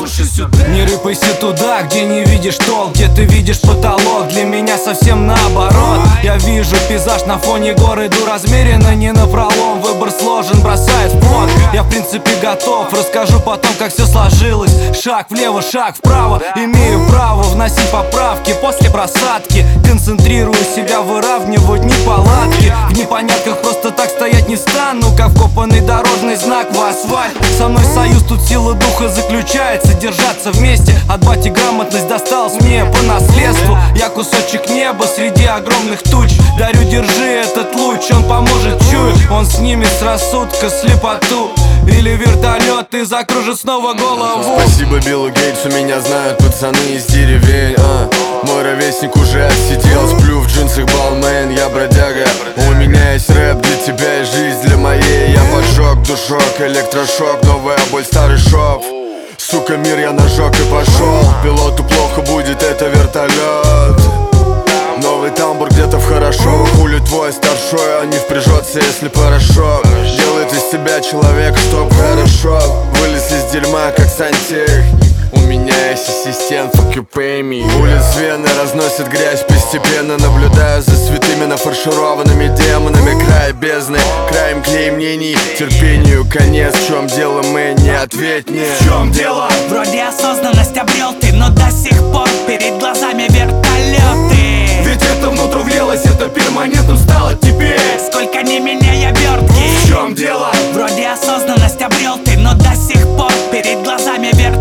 лучше сюда. Не рыпайся туда, где не видишь толк, где ты видишь потолок. Для меня совсем наоборот. Я вижу пейзаж на фоне гор, иду размеренно, не напролом. Выбор сложен, бросает в пот. Я в принципе готов, расскажу потом, как все сложилось. Шаг влево, шаг вправо, имею право вносить поправки после просадки. Концентрирую себя, выравниваю неполадки. В непонятках просто так стоять не стану, как вкопанный дорожный знак в асфальт. Со мной союз, тут сила духа заключается. Держаться вместе, от бати грамотность досталась мне по наследству. Я кусочек неба среди огромных туч. Дарю, держи этот луч, он поможет, чую. Он снимет с рассудка слепоту. Или вертолет и закружит снова голову. Спасибо Биллу Гейтсу, меня знают пацаны из деревень. Мой ровесник уже отсидел, сплю в джинсах, балмен, я бродяга. У меня есть рэп для тебя и жизнь для моей. Я поджег душок, электрошок, новая боль, старый шов. Сука, мир я нажег и пошел. Пилоту плохо будет, это вертолет. Новый тамбур где-то в хорошо. Хули твой старшой, а не впряжется, если порошок делает из тебя человека, чтоб хорошо вылез из дерьма, как сантехник. У меня есть ассистент, fuck you pay me. Улиц Вены разносит грязь постепенно. Наблюдаю за святыми нафаршированными демонами. Край бездны, краем клей мнений. Терпению конец, в чем дело, Мэнни, ответь мне. В чем дело? Вроде осознанность обрел ты, но до сих пор перед глазами вертолеты. Ведь это внутрь влилось, это перманентом стало теперь. Сколько не меняя обертки. В чем дело? Вроде осознанность обрел ты, но до сих пор перед глазами вертолеты.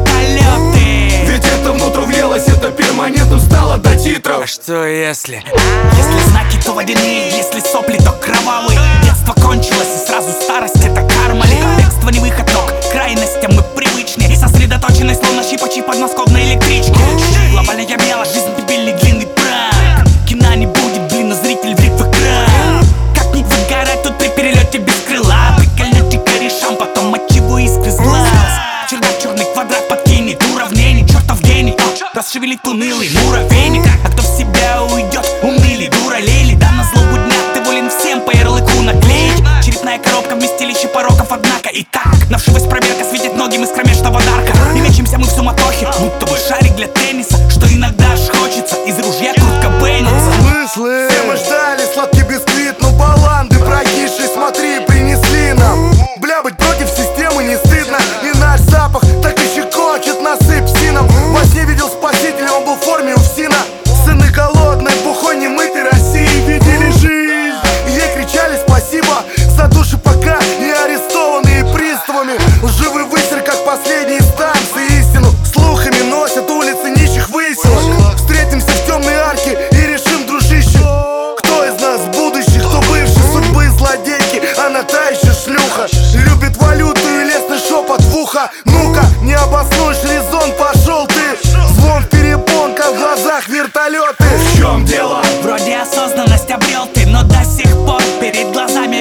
Ведь это внутрь влилось, это перманентом стало до титров. А что если? Если знаки, то водяные, если сопли, то кровавые. Детство кончилось и сразу старость, это карма ли? Бегство не выход, но к крайностям мы привычнее. Сосредоточенность, словно щипачи подмосковной электрички. Глобальная бела, жизнь дебильный длинный пранк. Кино не будет, блин, но зритель врит в экран. Как не выгорать тут при перелете без крыла? Прикольнете корешам, потом отчего искры с глаз. Чердак, черный квадрат подкинет уравнений. Чертов гений, расшевелит унылый муравейник. А кто в себя уйдет, умыли, дуралели. Да на злобу дня ты волен всем по ярлыку наклеить. Черепная коробка, вместилище пороков, однако и так. На вшивость проверка светит многим из кромешного дарка. И мечемся мы в суматохе, будто бы шарик для тенниса. Что иногда аж хочется из ружья Курт Кобейниться. Смыслы? Все мы ждали сладкий бисквит, но баланды прокисшие, смотри, принесли нам. Бля, быть против системы не стыдно. И наш запах так и щекочет, насыпь сином. Во сне видел спасителя, он был в форме у всина. Сыны голодной, бухой, немытой России видели жизнь. И ей кричали спасибо за души, пока не арестованные приставами. Лживый высер, как последние станции, истину слухами носят улицы нищих выселок. Встретимся в темной арке и решим, дружище, кто из нас будущий, кто бывший. Судьбы злодейки, она та еще шлюха. Любит валюту и лесный шепот в ухо. Ну-ка, не обоснуешь резон, пошел ты. Звон в перепонках, в глазах вертолеты. В чем дело? Вроде осознанность обрел ты, но до сих пор перед глазами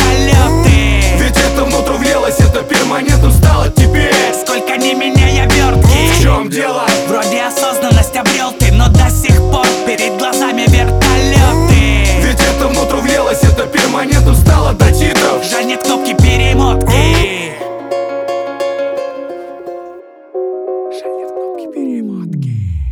вертолеты. Ведь это внутрь влилось, это перманентом стало теперь. Сколько не меняя обертки. В чем дело? Вроде осознанность обрел ты, но до сих пор перед глазами вертолеты. Ведь это внутрь влилось, это перманентом стало до титров. Жаль, нет кнопки перемотки. Жаль, нет кнопки перемотки.